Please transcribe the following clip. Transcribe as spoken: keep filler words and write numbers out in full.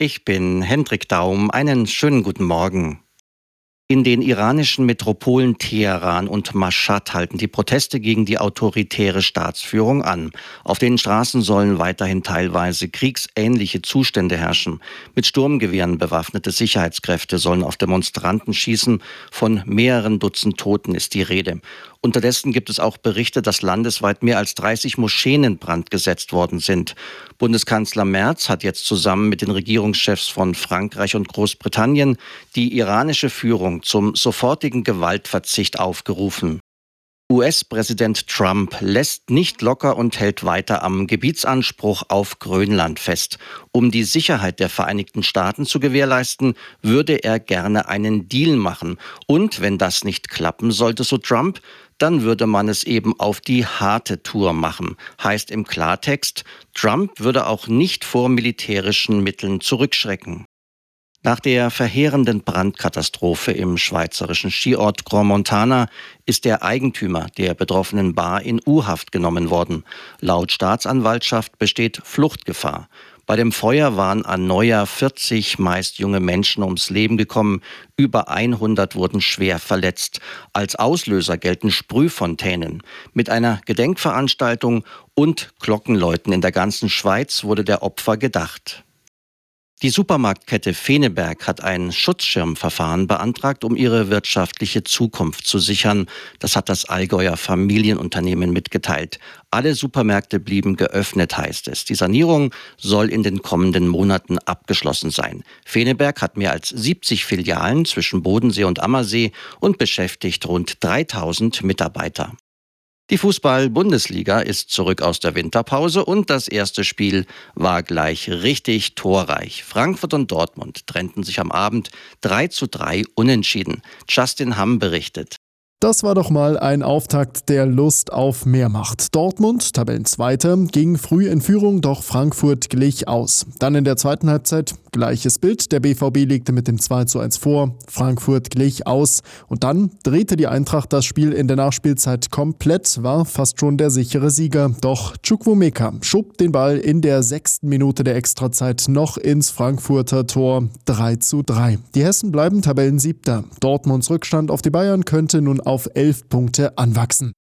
Ich bin Hendrik Daum. Einen schönen guten Morgen. In den iranischen Metropolen Teheran und Maschhad halten die Proteste gegen die autoritäre Staatsführung an. Auf den Straßen sollen weiterhin teilweise kriegsähnliche Zustände herrschen. Mit Sturmgewehren bewaffnete Sicherheitskräfte sollen auf Demonstranten schießen. Von mehreren Dutzend Toten ist die Rede. Unterdessen gibt es auch Berichte, dass landesweit mehr als dreißig Moscheen in Brand gesetzt worden sind. Bundeskanzler Merz hat jetzt zusammen mit den Regierungschefs von Frankreich und Großbritannien die iranische Führung zum sofortigen Gewaltverzicht aufgerufen. U S-Präsident Trump lässt nicht locker und hält weiter am Gebietsanspruch auf Grönland fest. Um die Sicherheit der Vereinigten Staaten zu gewährleisten, würde er gerne einen Deal machen. Und wenn das nicht klappen sollte, so Trump, dann würde man es eben auf die harte Tour machen. Heißt im Klartext, Trump würde auch nicht vor militärischen Mitteln zurückschrecken. Nach der verheerenden Brandkatastrophe im schweizerischen Skiort Grand Montana ist der Eigentümer der betroffenen Bar in U-Haft genommen worden. Laut Staatsanwaltschaft besteht Fluchtgefahr. Bei dem Feuer waren an Neujahr vierzig meist junge Menschen ums Leben gekommen. Über hundert wurden schwer verletzt. Als Auslöser gelten Sprühfontänen. Mit einer Gedenkveranstaltung und Glockenläuten in der ganzen Schweiz wurde der Opfer gedacht. Die Supermarktkette Feneberg hat ein Schutzschirmverfahren beantragt, um ihre wirtschaftliche Zukunft zu sichern. Das hat das Allgäuer Familienunternehmen mitgeteilt. Alle Supermärkte blieben geöffnet, heißt es. Die Sanierung soll in den kommenden Monaten abgeschlossen sein. Feneberg hat mehr als siebzig Filialen zwischen Bodensee und Ammersee und beschäftigt rund dreitausend Mitarbeiter. Die Fußball-Bundesliga ist zurück aus der Winterpause und das erste Spiel war gleich richtig torreich. Frankfurt und Dortmund trennten sich am Abend drei zu drei unentschieden. Justin Hamm berichtet. Das war doch mal ein Auftakt, der Lust auf mehr macht. Dortmund, Tabellenzweiter, ging früh in Führung, doch Frankfurt glich aus. Dann in der zweiten Halbzeit gleiches Bild. Der B V B legte mit dem zwei zu eins vor, Frankfurt glich aus. Und dann drehte die Eintracht das Spiel in der Nachspielzeit komplett, war fast schon der sichere Sieger. Doch Chukwuemeka schob den Ball in der sechsten Minute der Extrazeit noch ins Frankfurter Tor. drei zu drei. Die Hessen bleiben Tabellensiebter. Dortmunds Rückstand auf die Bayern könnte nun auf elf Punkte anwachsen.